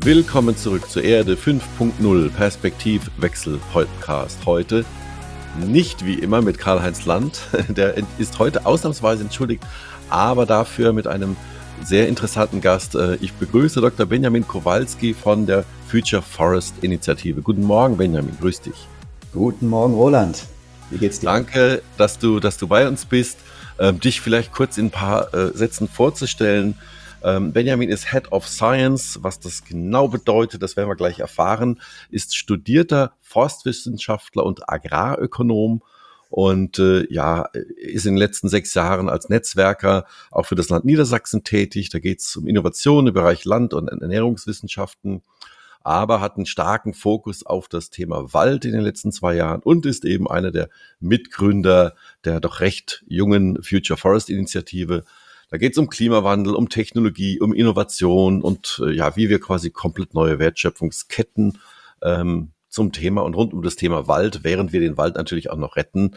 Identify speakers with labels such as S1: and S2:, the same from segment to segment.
S1: Willkommen zurück zur Erde 5.0 Perspektivwechsel Podcast. Heute nicht wie immer mit Karl-Heinz Land, der ist heute ausnahmsweise entschuldigt, aber dafür mit einem sehr interessanten Gast. Ich begrüße Dr. Benjamin Kowalski von der Future Forest Initiative. Guten Morgen, Benjamin, grüß dich.
S2: Guten Morgen, Roland. Wie geht's dir?
S1: Danke, dass du bei uns bist. Dich vielleicht kurz in ein paar Sätzen vorzustellen. Benjamin ist Head of Science. Was das genau bedeutet, das werden wir gleich erfahren, ist studierter Forstwissenschaftler und Agrarökonom und ist in den letzten 6 Jahren als Netzwerker auch für das Land Niedersachsen tätig. Da geht es um Innovationen im Bereich Land- und Ernährungswissenschaften, aber hat einen starken Fokus auf das Thema Wald in den letzten 2 Jahren und ist eben einer der Mitgründer der doch recht jungen Future Forest Initiative. Da geht es um Klimawandel, um Technologie, um Innovation und wie wir quasi komplett neue Wertschöpfungsketten zum Thema und rund um das Thema Wald, während wir den Wald natürlich auch noch retten,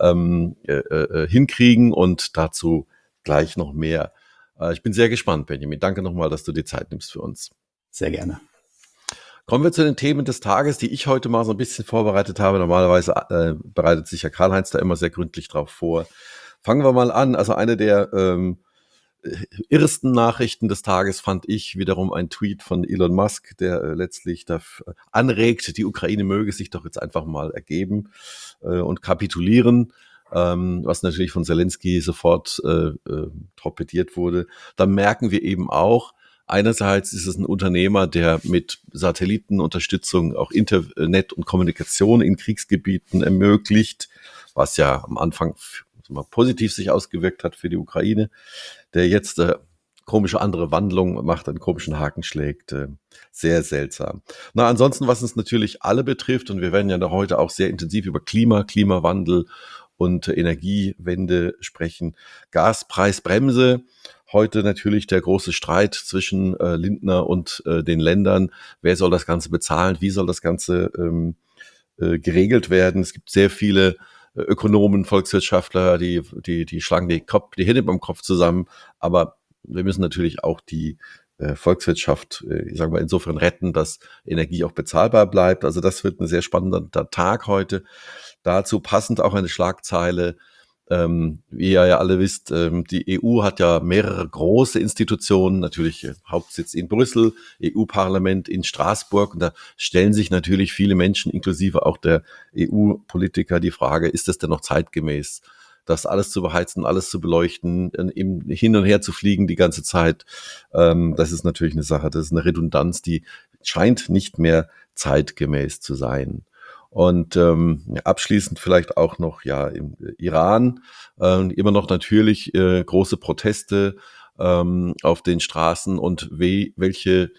S1: hinkriegen, und dazu gleich noch mehr. Ich bin sehr gespannt, Benjamin. Danke nochmal, dass du dir Zeit nimmst für uns.
S2: Sehr gerne.
S1: Kommen wir zu den Themen des Tages, die ich heute mal so ein bisschen vorbereitet habe. Normalerweise bereitet sich ja Karl-Heinz da immer sehr gründlich drauf vor. Fangen wir mal an. Also eine der irrsten Nachrichten des Tages fand ich wiederum ein Tweet von Elon Musk, der letztlich anregt, die Ukraine möge sich doch jetzt einfach mal ergeben und kapitulieren, was natürlich von Zelensky sofort torpediert wurde. Da merken wir eben auch, einerseits ist es ein Unternehmer, der mit Satellitenunterstützung auch Internet und Kommunikation in Kriegsgebieten ermöglicht, was ja am Anfang mal positiv sich ausgewirkt hat für die Ukraine, der jetzt komische andere Wandlung macht, einen komischen Haken schlägt. Sehr seltsam. Na, ansonsten, was uns natürlich alle betrifft, und wir werden ja heute auch sehr intensiv über Klimawandel und Energiewende sprechen. Gaspreisbremse. Heute natürlich der große Streit zwischen Lindner und den Ländern. Wer soll das Ganze bezahlen? Wie soll das Ganze geregelt werden? Es gibt sehr viele Ökonomen, Volkswirtschaftler, die schlagen die Hände beim Kopf zusammen. Aber wir müssen natürlich auch die Volkswirtschaft, ich sage mal, insofern retten, dass Energie auch bezahlbar bleibt. Also das wird ein sehr spannender Tag heute. Dazu passend auch eine Schlagzeile. Wie ihr ja alle wisst, die EU hat ja mehrere große Institutionen, natürlich Hauptsitz in Brüssel, EU-Parlament in Straßburg, und da stellen sich natürlich viele Menschen, inklusive auch der EU-Politiker, die Frage, ist es denn noch zeitgemäß, das alles zu beheizen, alles zu beleuchten, hin und her zu fliegen die ganze Zeit? Das ist natürlich eine Sache, das ist eine Redundanz, die scheint nicht mehr zeitgemäß zu sein. Und abschließend vielleicht auch noch im Iran immer noch natürlich große Proteste auf den Straßen, und welches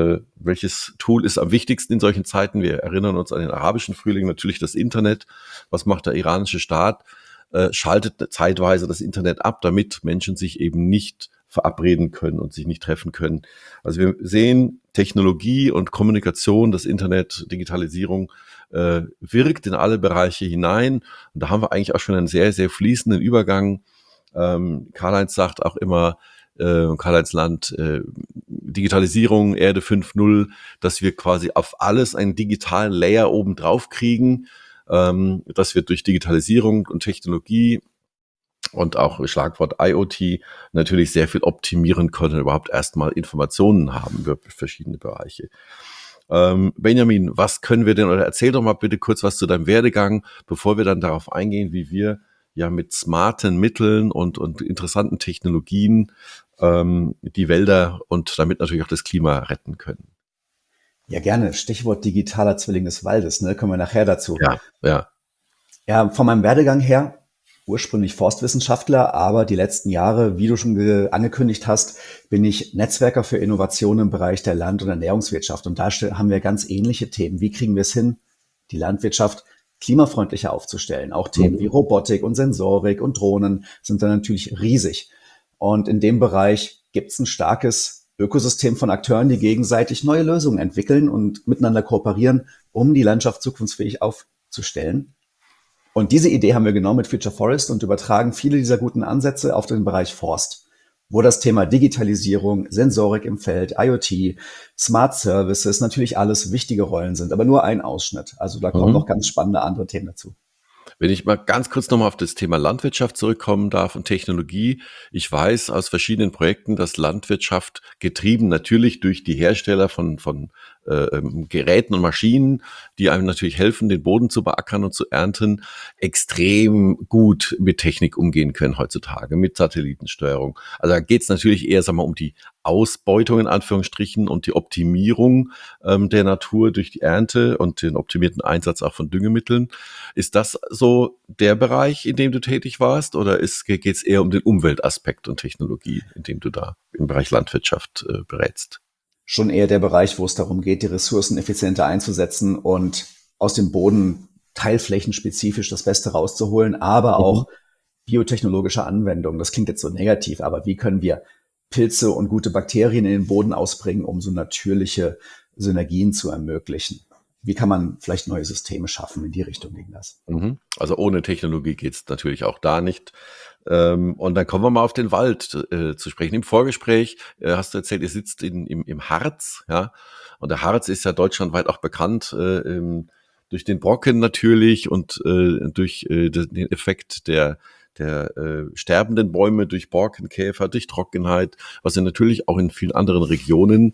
S1: Tool ist am wichtigsten in solchen Zeiten? Wir erinnern uns an den arabischen Frühling, natürlich das Internet. Was macht der iranische Staat? Schaltet zeitweise das Internet ab, damit Menschen sich eben nicht verabreden können und sich nicht treffen können. Also wir sehen, Technologie und Kommunikation, das Internet, Digitalisierung wirkt in alle Bereiche hinein. Und da haben wir eigentlich auch schon einen sehr, sehr fließenden Übergang. Karl-Heinz sagt auch immer, Karl-Heinz Land, Digitalisierung, Erde 5.0, dass wir quasi auf alles einen digitalen Layer oben drauf kriegen. Dass wir durch Digitalisierung und Technologie und auch Schlagwort IoT natürlich sehr viel optimieren können, überhaupt erstmal Informationen haben über verschiedene Bereiche. Benjamin, was können wir denn, oder erzähl doch mal bitte kurz was zu deinem Werdegang, bevor wir dann darauf eingehen, wie wir ja mit smarten Mitteln und interessanten Technologien die Wälder und damit natürlich auch das Klima retten können.
S2: Ja, gerne. Stichwort digitaler Zwilling des Waldes, ne? Kommen wir nachher dazu.
S1: Ja.
S2: Ja, von meinem Werdegang her, ursprünglich Forstwissenschaftler, aber die letzten Jahre, wie du schon angekündigt hast, bin ich Netzwerker für Innovationen im Bereich der Land- und Ernährungswirtschaft. Und da haben wir ganz ähnliche Themen. Wie kriegen wir es hin, die Landwirtschaft klimafreundlicher aufzustellen? Auch Themen wie Robotik und Sensorik und Drohnen sind dann natürlich riesig. Und in dem Bereich gibt es ein starkes Ökosystem von Akteuren, die gegenseitig neue Lösungen entwickeln und miteinander kooperieren, um die Landschaft zukunftsfähig aufzustellen. Und diese Idee haben wir genommen mit Future Forest und übertragen viele dieser guten Ansätze auf den Bereich Forst. wo das Thema Digitalisierung, Sensorik im Feld, IoT, Smart Services natürlich alles wichtige Rollen sind, aber nur ein Ausschnitt. Also da kommen noch
S1: Mhm.
S2: ganz spannende andere Themen dazu.
S1: Wenn ich mal ganz kurz nochmal auf das Thema Landwirtschaft zurückkommen darf und Technologie. Ich weiß aus verschiedenen Projekten, dass Landwirtschaft getrieben natürlich durch die Hersteller von Geräten und Maschinen, die einem natürlich helfen, den Boden zu beackern und zu ernten, extrem gut mit Technik umgehen können heutzutage, mit Satellitensteuerung. Also da geht es natürlich eher, sagen wir, um die Ausbeutung in Anführungsstrichen und die Optimierung der Natur durch die Ernte und den optimierten Einsatz auch von Düngemitteln. Ist das so der Bereich, in dem du tätig warst, oder geht es eher um den Umweltaspekt und Technologie, in dem du da im Bereich Landwirtschaft berätst?
S2: Schon eher der Bereich, wo es darum geht, die Ressourcen effizienter einzusetzen und aus dem Boden teilflächenspezifisch das Beste rauszuholen, aber
S1: Mhm.
S2: auch biotechnologische Anwendungen. Das klingt jetzt so negativ, aber wie können wir Pilze und gute Bakterien in den Boden ausbringen, um so natürliche Synergien zu ermöglichen? Wie kann man vielleicht neue Systeme schaffen? In die Richtung ging das.
S1: Mhm. Also ohne Technologie geht's natürlich auch da nicht. Und dann kommen wir mal auf den Wald zu sprechen. Im Vorgespräch hast du erzählt, ihr sitzt im Harz, ja. Und der Harz ist ja deutschlandweit auch bekannt durch den Brocken natürlich und durch den Effekt der sterbenden Bäume durch Borkenkäfer, durch Trockenheit, was wir natürlich auch in vielen anderen Regionen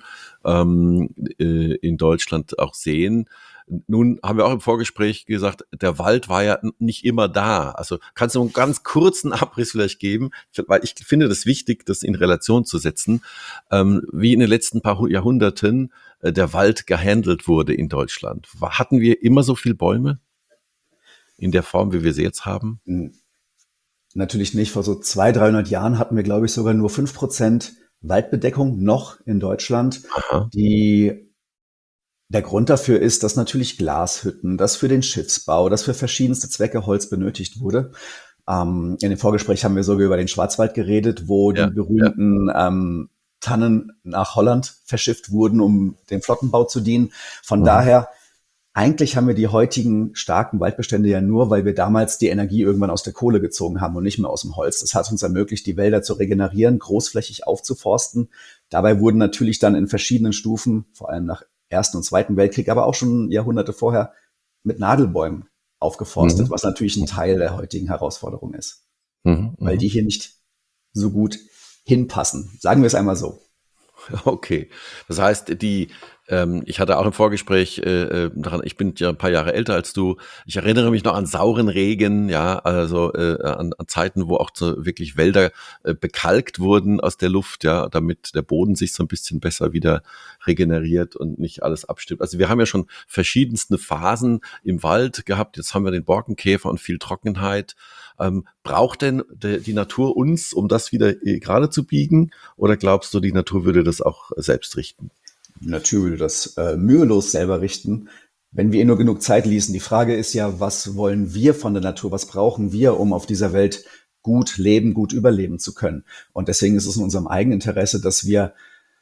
S1: in Deutschland auch sehen. Nun haben wir auch im Vorgespräch gesagt, der Wald war ja nicht immer da. Also kannst du einen ganz kurzen Abriss vielleicht geben, weil ich finde das wichtig, das in Relation zu setzen, wie in den letzten paar Jahrhunderten der Wald gehandelt wurde in Deutschland. Hatten wir immer so viele Bäume in der Form, wie wir sie jetzt haben?
S2: Hm, natürlich nicht. Vor so 200, 300 Jahren hatten wir, glaube ich, sogar nur 5% Waldbedeckung noch in Deutschland.
S1: Aha.
S2: Die Der Grund dafür ist, dass natürlich Glashütten, dass für den Schiffsbau, dass für verschiedenste Zwecke Holz benötigt wurde. In dem Vorgespräch haben wir sogar über den Schwarzwald geredet, wo die
S1: Ja, ja.
S2: berühmten Tannen nach Holland verschifft wurden, um dem Flottenbau zu dienen. Von
S1: Mhm.
S2: daher, eigentlich haben wir die heutigen starken Waldbestände ja nur, weil wir damals die Energie irgendwann aus der Kohle gezogen haben und nicht mehr aus dem Holz. Das hat uns ermöglicht, die Wälder zu regenerieren, großflächig aufzuforsten. Dabei wurden natürlich dann in verschiedenen Stufen, vor allem nach Ersten und Zweiten Weltkrieg, aber auch schon Jahrhunderte vorher, mit Nadelbäumen aufgeforstet,
S1: Mhm.
S2: was natürlich ein Teil der heutigen Herausforderung ist,
S1: Mhm.
S2: weil
S1: Mhm.
S2: die hier nicht so gut hinpassen. Sagen wir es einmal so.
S1: Okay. Das heißt, ich hatte auch im Vorgespräch daran, ich bin ja ein paar Jahre älter als du. Ich erinnere mich noch an sauren Regen, ja, also an Zeiten, wo auch so wirklich Wälder bekalkt wurden aus der Luft, ja, damit der Boden sich so ein bisschen besser wieder regeneriert und nicht alles abstirbt. Also wir haben ja schon verschiedenste Phasen im Wald gehabt. Jetzt haben wir den Borkenkäfer und viel Trockenheit. Braucht denn die Natur uns, um das wieder gerade zu biegen? Oder glaubst du, die Natur würde das auch selbst richten?
S2: Die Natur würde das mühelos selber richten, wenn wir ihr nur genug Zeit ließen. Die Frage ist ja, was wollen wir von der Natur? Was brauchen wir, um auf dieser Welt gut leben, gut überleben zu können? Und deswegen ist es in unserem eigenen Interesse, dass wir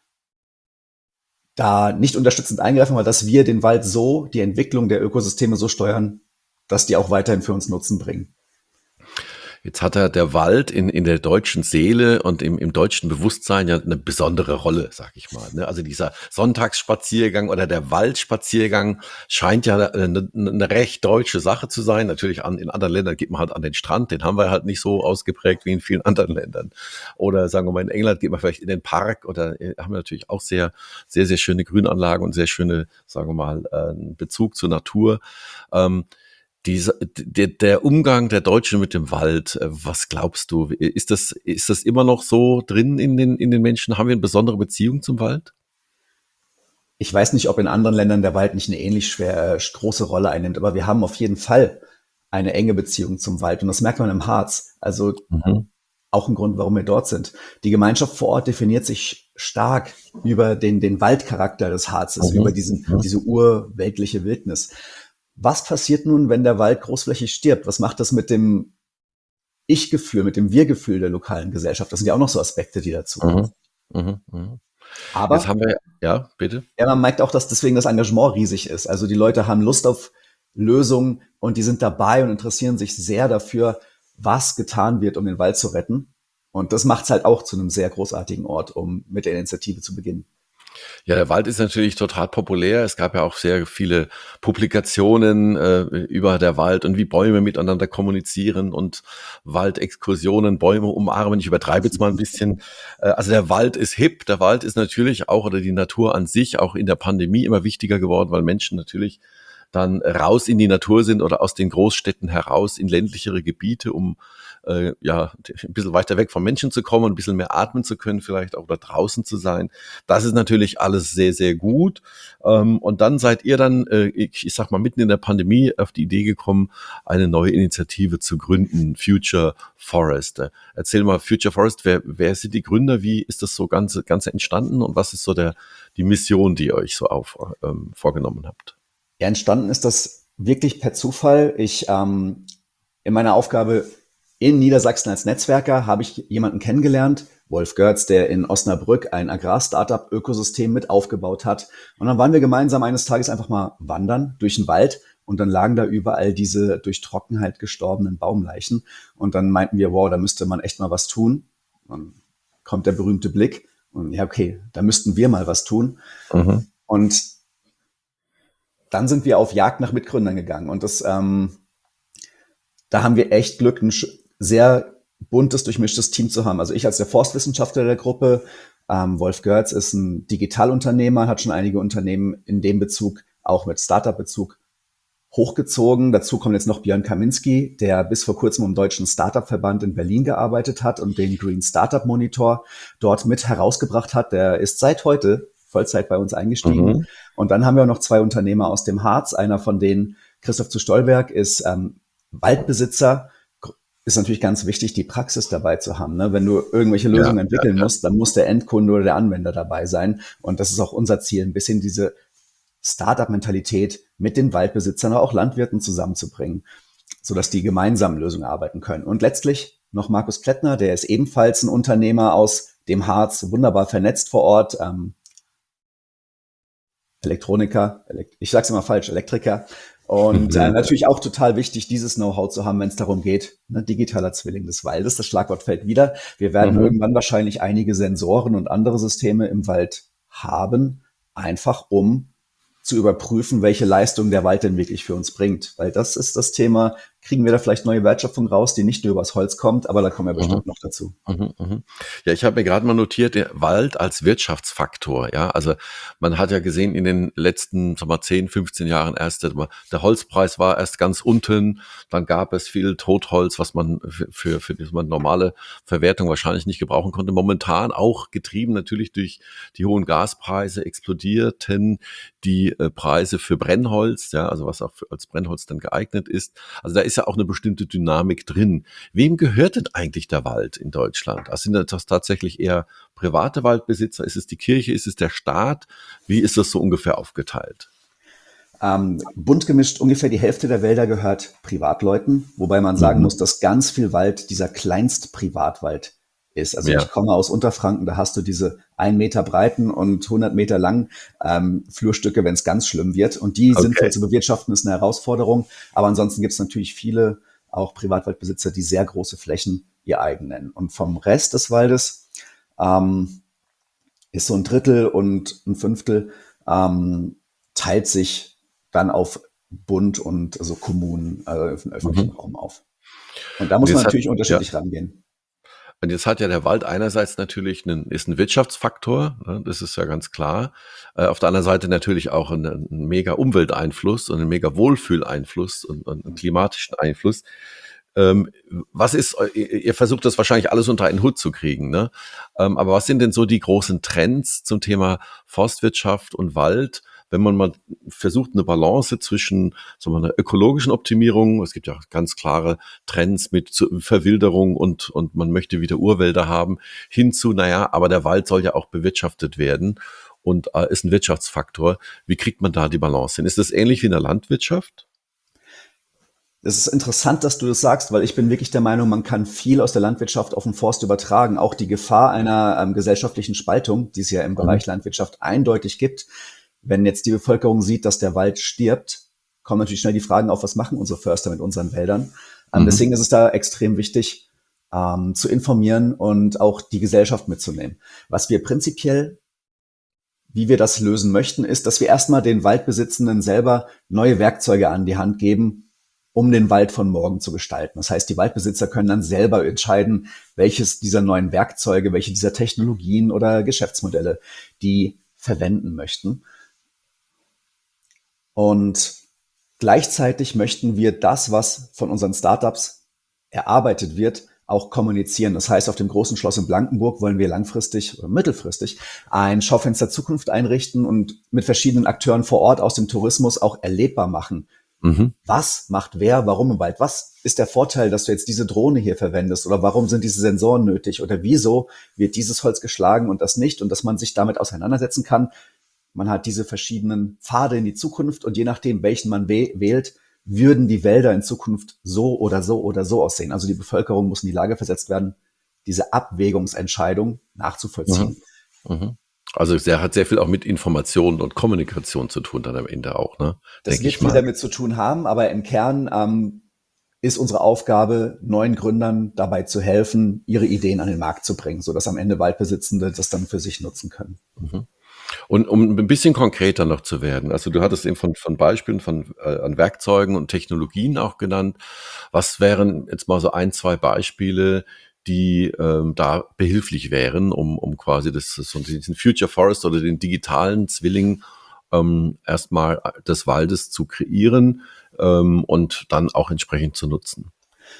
S2: da nicht unterstützend eingreifen, aber dass wir den Wald so, die Entwicklung der Ökosysteme so steuern, dass die auch weiterhin für uns Nutzen bringen.
S1: Jetzt hat der Wald in der deutschen Seele und im deutschen Bewusstsein ja eine besondere Rolle, sag ich mal. Ne? Also dieser Sonntagsspaziergang oder der Waldspaziergang scheint ja eine recht deutsche Sache zu sein. Natürlich in anderen Ländern geht man halt an den Strand, den haben wir halt nicht so ausgeprägt wie in vielen anderen Ländern. Oder sagen wir mal, in England geht man vielleicht in den Park oder haben wir natürlich auch sehr, sehr, sehr schöne Grünanlagen und sehr schöne, sagen wir mal, Bezug zur Natur. Ähm, der Umgang der Deutschen mit dem Wald, was glaubst du? Ist das immer noch so drin in den Menschen? Haben wir eine besondere Beziehung zum Wald?
S2: Ich weiß nicht, ob in anderen Ländern der Wald nicht eine ähnlich schwer große Rolle einnimmt, aber wir haben auf jeden Fall eine enge Beziehung zum Wald und das merkt man im Harz. Also
S1: Mhm.
S2: auch ein Grund, warum wir dort sind. Die Gemeinschaft vor Ort definiert sich stark über den Waldcharakter des Harzes, über
S1: Mhm. Mhm.
S2: diese urweltliche Wildnis. Was passiert nun, wenn der Wald großflächig stirbt? Was macht das mit dem Ich-Gefühl, mit dem Wir-Gefühl der lokalen Gesellschaft? Das sind ja auch noch so Aspekte, die dazukommen.
S1: Mhm. Mhm. Mhm. Jetzt
S2: Aber
S1: haben wir, ja, bitte.
S2: ja, man merkt auch, dass deswegen das Engagement riesig ist. Also die Leute haben Lust auf Lösungen und die sind dabei und interessieren sich sehr dafür, was getan wird, um den Wald zu retten. Und das macht es halt auch zu einem sehr großartigen Ort, um mit der Initiative zu beginnen.
S1: Ja, der Wald ist natürlich total populär. Es gab ja auch sehr viele Publikationen über der Wald und wie Bäume miteinander kommunizieren und Waldexkursionen, Bäume umarmen. Ich übertreibe jetzt mal ein bisschen. Also der Wald ist hip. Der Wald ist natürlich auch, oder die Natur an sich, auch in der Pandemie immer wichtiger geworden, weil Menschen natürlich dann raus in die Natur sind oder aus den Großstädten heraus in ländlichere Gebiete, um ja ein bisschen weiter weg vom Menschen zu kommen, ein bisschen mehr atmen zu können, vielleicht auch da draußen zu sein. Das ist natürlich alles sehr, sehr gut. Und dann seid ihr dann, ich sag mal, mitten in der Pandemie auf die Idee gekommen, eine neue Initiative zu gründen, Future Forest. Erzähl mal, Future Forest, wer sind die Gründer? Wie ist das so ganz entstanden? Und was ist so die Mission, die ihr euch so vorgenommen habt?
S2: Ja, entstanden ist das wirklich per Zufall. In meiner Aufgabe in Niedersachsen als Netzwerker habe ich jemanden kennengelernt, Wolf Görz, der in Osnabrück ein Agrar-Startup-Ökosystem mit aufgebaut hat. Und dann waren wir gemeinsam eines Tages einfach mal wandern durch den Wald und dann lagen da überall diese durch Trockenheit gestorbenen Baumleichen. Und dann meinten wir, wow, da müsste man echt mal was tun. Dann kommt der berühmte Blick und ja, okay, da müssten wir mal was tun.
S1: Mhm.
S2: Und dann sind wir auf Jagd nach Mitgründern gegangen und da haben wir echt Glück, ein sehr buntes, durchmischtes Team zu haben. Also ich als der Forstwissenschaftler der Gruppe, Wolf Görz ist ein Digitalunternehmer, hat schon einige Unternehmen in dem Bezug, auch mit Startup-Bezug, hochgezogen. Dazu kommt jetzt noch Björn Kaminski, der bis vor kurzem im Deutschen Startup-Verband in Berlin gearbeitet hat und den Green Startup Monitor dort mit herausgebracht hat. Der ist seit heute Vollzeit bei uns eingestiegen.
S1: Mhm.
S2: Und dann haben wir auch noch zwei Unternehmer aus dem Harz. Einer von denen, Christoph zu Stolberg, ist Waldbesitzer. Ist natürlich ganz wichtig, die Praxis dabei zu haben. Ne? Wenn du irgendwelche Lösungen entwickeln musst, dann muss der Endkunde oder der Anwender dabei sein. Und das ist auch unser Ziel, ein bisschen diese Startup-Mentalität mit den Waldbesitzern, aber auch Landwirten zusammenzubringen, sodass die gemeinsam Lösungen arbeiten können. Und letztlich noch Markus Plättner, der ist ebenfalls ein Unternehmer aus dem Harz, wunderbar vernetzt vor Ort, Elektroniker, ich sag's immer falsch, Elektriker. Und natürlich auch total wichtig, dieses Know-how zu haben, wenn es darum geht, ne, digitaler Zwilling des Waldes, das Schlagwort fällt wieder. Wir werden irgendwann wahrscheinlich einige Sensoren und andere Systeme im Wald haben, einfach um zu überprüfen, welche Leistung der Wald denn wirklich für uns bringt. Weil das ist das Thema, kriegen wir da vielleicht neue Wertschöpfung raus, die nicht nur übers Holz kommt, aber da kommen wir bestimmt noch dazu.
S1: Ja, ich habe mir gerade mal notiert, der Wald als Wirtschaftsfaktor. Ja, also man hat ja gesehen in den letzten, 10, 15 Jahren erst, der Holzpreis war erst ganz unten, dann gab es viel Totholz, was man für das man normale Verwertung wahrscheinlich nicht gebrauchen konnte. Momentan auch getrieben natürlich durch die hohen Gaspreise explodierten die Preise für Brennholz, ja, also was auch als Brennholz dann geeignet ist. Also da ist ja auch eine bestimmte Dynamik drin. Wem gehört denn eigentlich der Wald in Deutschland? Also sind das tatsächlich eher private Waldbesitzer? Ist es die Kirche? Ist es der Staat? Wie ist das so ungefähr aufgeteilt?
S2: Bunt gemischt, ungefähr die Hälfte der Wälder gehört Privatleuten, wobei man sagen muss, dass ganz viel Wald dieser Kleinst-Privatwald ist. Also ich komme aus Unterfranken, da hast du diese 1 Meter breiten und 100 Meter langen Flurstücke, wenn es ganz schlimm wird. Und die sinnvoll zu bewirtschaften, ist eine Herausforderung. Aber ansonsten gibt es natürlich viele auch Privatwaldbesitzer, die sehr große Flächen ihr eigen nennen. Und vom Rest des Waldes ist so 1/3 und 1/5 teilt sich dann auf Bund und also Kommunen, also im öffentlichen Raum auf. Und da muss man natürlich unterschiedlich rangehen.
S1: Und jetzt hat ja der Wald einerseits natürlich ist ein Wirtschaftsfaktor, ne, das ist ja ganz klar. Auf der anderen Seite natürlich auch ein mega Umwelteinfluss und ein mega Wohlfühleinfluss und einen klimatischen Einfluss. Was ist, ihr versucht das wahrscheinlich alles unter einen Hut zu kriegen, ne? Aber was sind denn so die großen Trends zum Thema Forstwirtschaft und Wald, wenn man mal versucht, eine Balance zwischen so einer ökologischen Optimierung, es gibt ja ganz klare Trends mit Verwilderung und man möchte wieder Urwälder haben, hin zu, aber der Wald soll ja auch bewirtschaftet werden und ist ein Wirtschaftsfaktor. Wie kriegt man da die Balance hin? Ist das ähnlich wie in der Landwirtschaft?
S2: Es ist interessant, dass du das sagst, weil ich bin wirklich der Meinung, man kann viel aus der Landwirtschaft auf den Forst übertragen. Auch die Gefahr einer gesellschaftlichen Spaltung, die es ja im Bereich Landwirtschaft eindeutig gibt. Wenn jetzt die Bevölkerung sieht, dass der Wald stirbt, kommen natürlich schnell die Fragen auf, was machen unsere Förster mit unseren Wäldern? Deswegen ist es da extrem wichtig, zu informieren und auch die Gesellschaft mitzunehmen. Was wir prinzipiell, wie wir das lösen möchten, ist, dass wir erstmal den Waldbesitzenden selber neue Werkzeuge an die Hand geben, um den Wald von morgen zu gestalten. Das heißt, die Waldbesitzer können dann selber entscheiden, welches dieser neuen Werkzeuge, welche dieser Technologien oder Geschäftsmodelle die verwenden möchten. Und gleichzeitig möchten wir das, was von unseren Startups erarbeitet wird, auch kommunizieren. Das heißt, auf dem großen Schloss in Blankenburg wollen wir langfristig oder mittelfristig ein Schaufenster Zukunft einrichten und mit verschiedenen Akteuren vor Ort aus dem Tourismus auch erlebbar machen. Was macht wer, warum im Wald? Was ist der Vorteil, dass du jetzt diese Drohne hier verwendest? Oder warum sind diese Sensoren nötig? Oder wieso wird dieses Holz geschlagen und das nicht? Und dass man sich damit auseinandersetzen kann. Man hat diese verschiedenen Pfade in die Zukunft und je nachdem, welchen man wählt, würden die Wälder in Zukunft so oder so oder so aussehen. Also die Bevölkerung muss in die Lage versetzt werden, diese Abwägungsentscheidung nachzuvollziehen.
S1: Also der hat sehr viel auch mit Information und Kommunikation zu tun dann am Ende auch, ne?
S2: Das wird viel damit zu tun haben, aber im Kern ist unsere Aufgabe, neuen Gründern dabei zu helfen, ihre Ideen an den Markt zu bringen, sodass am Ende Waldbesitzende das dann für sich nutzen können.
S1: Und um ein bisschen konkreter noch zu werden, also du hattest eben von Beispielen an Werkzeugen und Technologien auch genannt. Was wären jetzt mal so 1, 2 Beispiele, die da behilflich wären, um quasi diesen Future Forest oder den digitalen Zwilling erstmal des Waldes zu kreieren und dann auch entsprechend zu nutzen?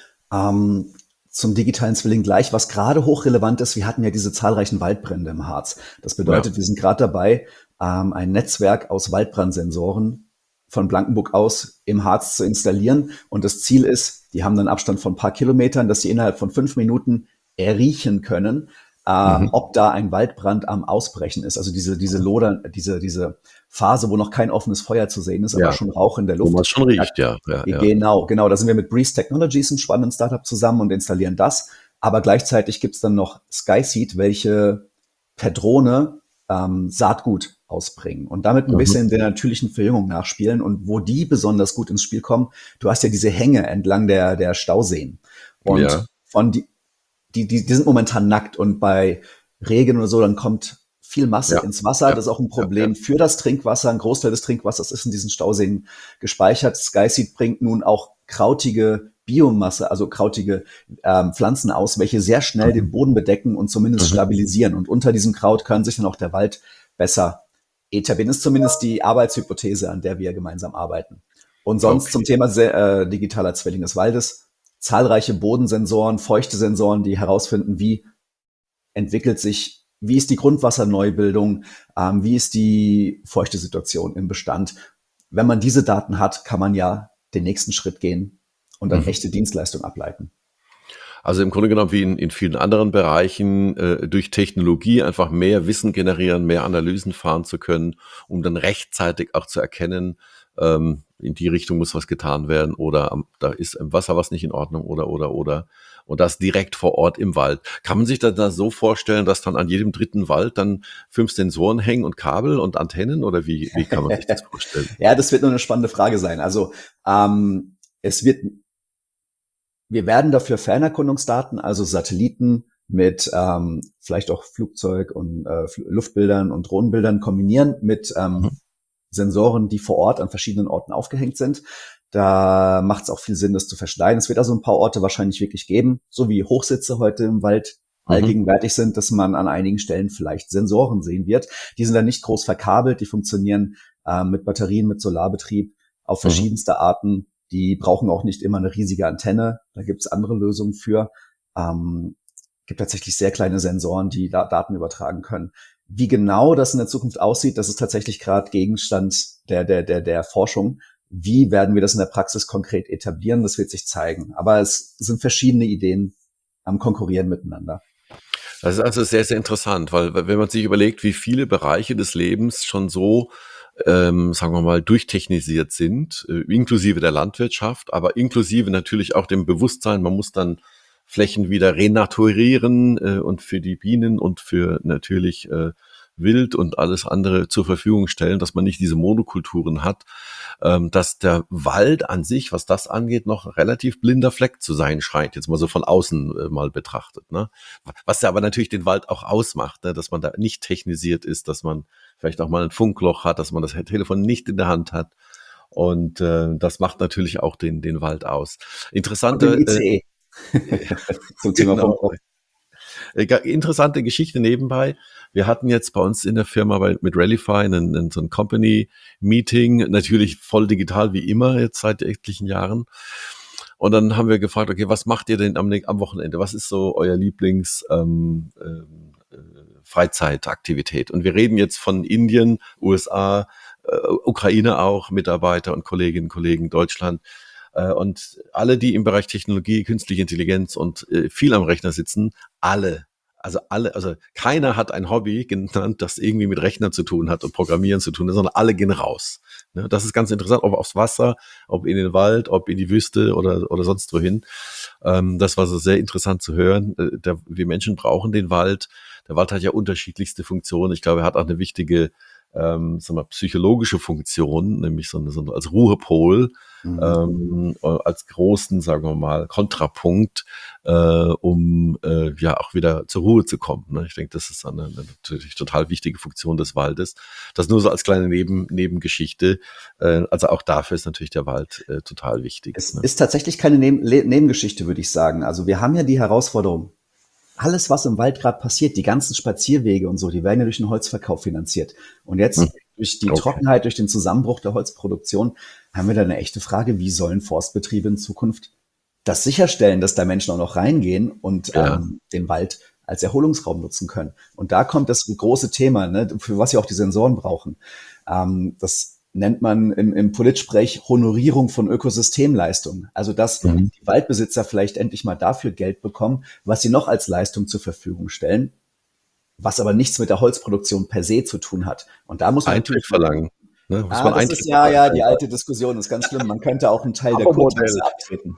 S2: Zum digitalen Zwilling gleich, was gerade hochrelevant ist, wir hatten ja diese zahlreichen Waldbrände im Harz. Das bedeutet, wir sind gerade dabei, ein Netzwerk aus Waldbrandsensoren von Blankenburg aus im Harz zu installieren. Und das Ziel ist, die haben einen Abstand von ein paar Kilometern, dass sie innerhalb von 5 Minuten erriechen können, ob da ein Waldbrand am Ausbrechen ist. Also diese Loder, diese Phase, wo noch kein offenes Feuer zu sehen ist, aber schon Rauch in der Luft.
S1: Wo man schon riecht, ja.
S2: Genau. Da sind wir mit Breeze Technologies, einem spannenden Startup, zusammen und installieren das. Aber gleichzeitig gibt's dann noch Skyseed, welche per Drohne Saatgut ausbringen und damit ein bisschen der natürlichen Verjüngung nachspielen. Und wo die besonders gut ins Spiel kommen, du hast ja diese Hänge entlang der Stauseen. Und die sind momentan nackt und bei Regen oder so, dann kommt viel Masse ins Wasser. Das ist auch ein Problem für das Trinkwasser. Ein Großteil des Trinkwassers ist in diesen Stauseen gespeichert. Skyseed bringt nun auch krautige Biomasse, also krautige Pflanzen aus, welche sehr schnell den Boden bedecken und zumindest stabilisieren. Und unter diesem Kraut kann sich dann auch der Wald besser etablieren. Ist zumindest die Arbeitshypothese, an der wir gemeinsam arbeiten. Und sonst zum Thema digitaler Zwilling des Waldes, zahlreiche Bodensensoren, feuchte Sensoren, die herausfinden, wie ist die Grundwasserneubildung, wie ist die feuchte Situation im Bestand. Wenn man diese Daten hat, kann man ja den nächsten Schritt gehen und dann echte Dienstleistung ableiten.
S1: Also im Grunde genommen wie in vielen anderen Bereichen durch Technologie einfach mehr Wissen generieren, mehr Analysen fahren zu können, um dann rechtzeitig auch zu erkennen, in die Richtung muss was getan werden oder da ist im Wasser was nicht in Ordnung oder. Und das direkt vor Ort im Wald. Kann man sich da so vorstellen, dass dann an jedem dritten Wald dann 5 Sensoren hängen und Kabel und Antennen oder wie kann man sich das vorstellen?
S2: Ja, das wird nur eine spannende Frage sein. Also wir werden dafür Fernerkundungsdaten, also Satelliten mit vielleicht auch Flugzeug- und Luftbildern und Drohnenbildern kombinieren mit Sensoren, die vor Ort an verschiedenen Orten aufgehängt sind. Da macht es auch viel Sinn, das zu verschneiden. Es wird also ein paar Orte wahrscheinlich wirklich geben, so wie Hochsitze heute im Wald allgegenwärtig sind, dass man an einigen Stellen vielleicht Sensoren sehen wird. Die sind dann nicht groß verkabelt, die funktionieren mit Batterien, mit Solarbetrieb auf verschiedenste Arten. Die brauchen auch nicht immer eine riesige Antenne. Da gibt es andere Lösungen für. Gibt tatsächlich sehr kleine Sensoren, die Daten übertragen können. Wie genau das in der Zukunft aussieht, das ist tatsächlich gerade Gegenstand der Forschung. Wie werden wir das in der Praxis konkret etablieren? Das wird sich zeigen. Aber es sind verschiedene Ideen am Konkurrieren miteinander.
S1: Das ist also sehr, sehr interessant, weil wenn man sich überlegt, wie viele Bereiche des Lebens schon so, sagen wir mal, durchtechnisiert sind, inklusive der Landwirtschaft, aber inklusive natürlich auch dem Bewusstsein, man muss dann Flächen wieder renaturieren und für die Bienen und für natürlich Wild und alles andere zur Verfügung stellen, dass man nicht diese Monokulturen hat, dass der Wald an sich, was das angeht, noch relativ blinder Fleck zu sein scheint, jetzt mal so von außen mal betrachtet. Ne? Was ja aber natürlich den Wald auch ausmacht, ne? Dass man da nicht technisiert ist, dass man vielleicht auch mal ein Funkloch hat, dass man das Telefon nicht in der Hand hat. Und das macht natürlich auch den Wald aus.
S2: Und den
S1: Interessante,
S2: ICE zum Thema
S1: genau,
S2: Funkloch.
S1: interessante Geschichte nebenbei. Wir hatten jetzt bei uns in der Firma mit Rallyfy so ein Company-Meeting, natürlich voll digital wie immer jetzt seit etlichen Jahren. Und dann haben wir gefragt, okay, was macht ihr denn am Wochenende? Was ist so euer Lieblings Freizeitaktivität? Und wir reden jetzt von Indien, USA, Ukraine auch, Mitarbeiter und Kolleginnen und Kollegen, Deutschland. Und alle, die im Bereich Technologie, künstliche Intelligenz und viel am Rechner sitzen, also keiner hat ein Hobby genannt, das irgendwie mit Rechnern zu tun hat und Programmieren zu tun hat, sondern alle gehen raus. Ne, das ist ganz interessant, ob aufs Wasser, ob in den Wald, ob in die Wüste oder sonst wohin. Das war so sehr interessant zu hören. Wir Menschen brauchen den Wald. Der Wald hat ja unterschiedlichste Funktionen. Ich glaube, er hat auch eine wichtige psychologische Funktion, nämlich so als Ruhepol, als großen, sagen wir mal, Kontrapunkt, um ja auch wieder zur Ruhe zu kommen. Ne? Ich denke, das ist eine natürlich total wichtige Funktion des Waldes. Das nur so als kleine Nebengeschichte. Also auch dafür ist natürlich der Wald total wichtig.
S2: Es ist tatsächlich keine Nebengeschichte, würde ich sagen. Also wir haben ja die Herausforderung, alles, was im Wald gerade passiert, die ganzen Spazierwege und so, die werden ja durch den Holzverkauf finanziert. Und jetzt durch die Trockenheit, durch den Zusammenbruch der Holzproduktion, haben wir da eine echte Frage, wie sollen Forstbetriebe in Zukunft das sicherstellen, dass da Menschen auch noch reingehen und den Wald als Erholungsraum nutzen können. Und da kommt das große Thema, ne, für was wir auch die Sensoren brauchen. Das nennt man im Politsprech Honorierung von Ökosystemleistungen. Also dass die Waldbesitzer vielleicht endlich mal dafür Geld bekommen, was sie noch als Leistung zur Verfügung stellen, was aber nichts mit der Holzproduktion per se zu tun hat. Und da muss man
S1: Eintritt verlangen. Ne? Muss man
S2: das
S1: Eintritt
S2: ist
S1: verlangen.
S2: die alte Diskussion, ist ganz schlimm. Man könnte auch einen Teil der
S1: Abo-Modell.
S2: Kurtaxe abtreten.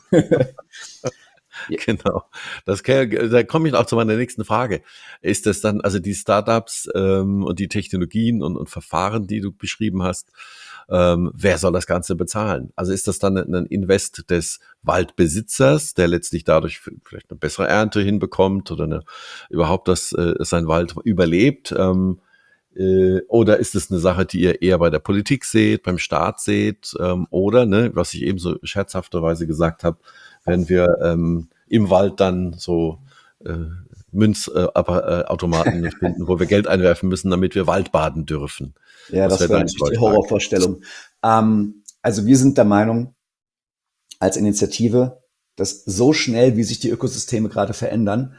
S1: Genau. Da komme ich auch zu meiner nächsten Frage. Ist das dann, also die Startups und die Technologien und Verfahren, die du beschrieben hast, wer soll das Ganze bezahlen? Also ist das dann ein Invest des Waldbesitzers, der letztlich dadurch vielleicht eine bessere Ernte hinbekommt oder überhaupt, dass sein Wald überlebt? Oder ist es eine Sache, die ihr eher bei der Politik seht, beim Staat seht? Oder, ne, was ich eben so scherzhafterweise gesagt habe, wenn wir im Wald dann so Münzautomaten finden, wo wir Geld einwerfen müssen, damit wir Waldbaden dürfen.
S2: Ja,
S1: Was
S2: das
S1: wäre
S2: wäre
S1: dein
S2: natürlich die
S1: Vorschlag?
S2: Horrorvorstellung. Also wir sind der Meinung, als Initiative, dass so schnell, wie sich die Ökosysteme gerade verändern,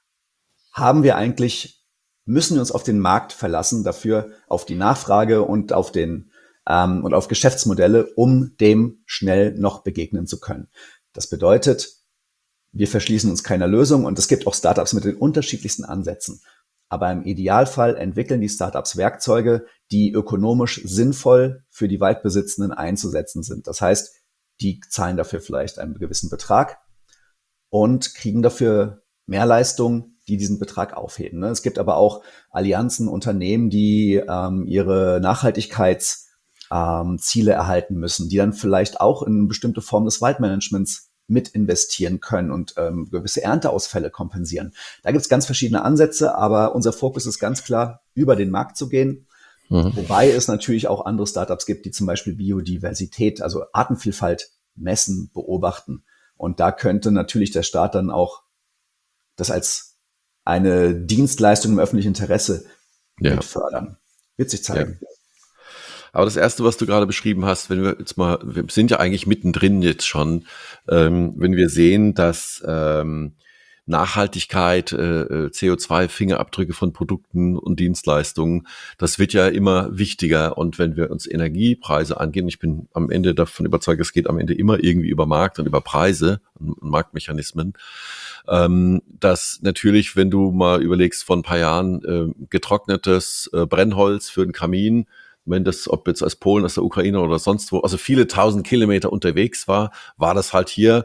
S2: müssen wir uns auf den Markt verlassen, dafür auf die Nachfrage und auf Geschäftsmodelle, um dem schnell noch begegnen zu können. Das bedeutet, wir verschließen uns keiner Lösung und es gibt auch Startups mit den unterschiedlichsten Ansätzen. Aber im Idealfall entwickeln die Startups Werkzeuge, die ökonomisch sinnvoll für die Waldbesitzenden einzusetzen sind. Das heißt, die zahlen dafür vielleicht einen gewissen Betrag und kriegen dafür mehr Leistung, die diesen Betrag aufheben. Es gibt aber auch Allianzen, Unternehmen, die ihre Nachhaltigkeitsziele erhalten müssen, die dann vielleicht auch in eine bestimmte Form des Waldmanagements mit investieren können und gewisse Ernteausfälle kompensieren. Da gibt es ganz verschiedene Ansätze, aber unser Fokus ist ganz klar, über den Markt zu gehen. Wobei es natürlich auch andere Startups gibt, die zum Beispiel Biodiversität, also Artenvielfalt messen, beobachten. Und da könnte natürlich der Staat dann auch das als eine Dienstleistung im öffentlichen Interesse mit fördern. Wird sich zeigen.
S1: Ja. Aber das Erste, was du gerade beschrieben hast, wenn wir jetzt mal, wir sind ja eigentlich mittendrin jetzt schon, wenn wir sehen, dass Nachhaltigkeit, CO2-Fingerabdrücke von Produkten und Dienstleistungen, das wird ja immer wichtiger. Und wenn wir uns Energiepreise angehen, ich bin am Ende davon überzeugt, es geht am Ende immer irgendwie über Markt und über Preise und Marktmechanismen, dass natürlich, wenn du mal überlegst, vor ein paar Jahren getrocknetes Brennholz für den Kamin, wenn das, ob jetzt aus Polen, aus der Ukraine oder sonst wo, also viele 1000 Kilometer unterwegs war das halt hier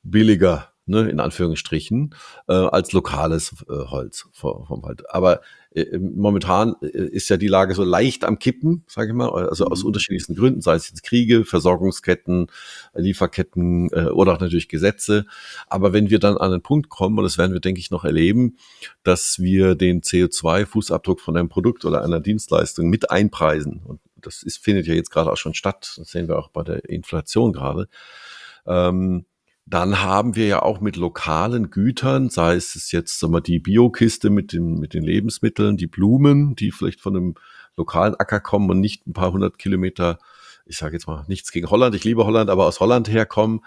S1: billiger, ne, in Anführungsstrichen, als lokales Holz vom Wald. Aber momentan ist ja die Lage so leicht am Kippen, sage ich mal, also aus unterschiedlichsten Gründen, sei es jetzt Kriege, Versorgungsketten, Lieferketten oder auch natürlich Gesetze. Aber wenn wir dann an den Punkt kommen, und das werden wir, denke ich, noch erleben, dass wir den CO2-Fußabdruck von einem Produkt oder einer Dienstleistung mit einpreisen, und das findet ja jetzt gerade auch schon statt, das sehen wir auch bei der Inflation gerade, dann haben wir ja auch mit lokalen Gütern, sei es jetzt sagen wir, die Biokiste mit den Lebensmitteln, die Blumen, die vielleicht von einem lokalen Acker kommen und nicht ein paar hundert Kilometer, ich sage jetzt mal nichts gegen Holland, ich liebe Holland, aber aus Holland herkommen,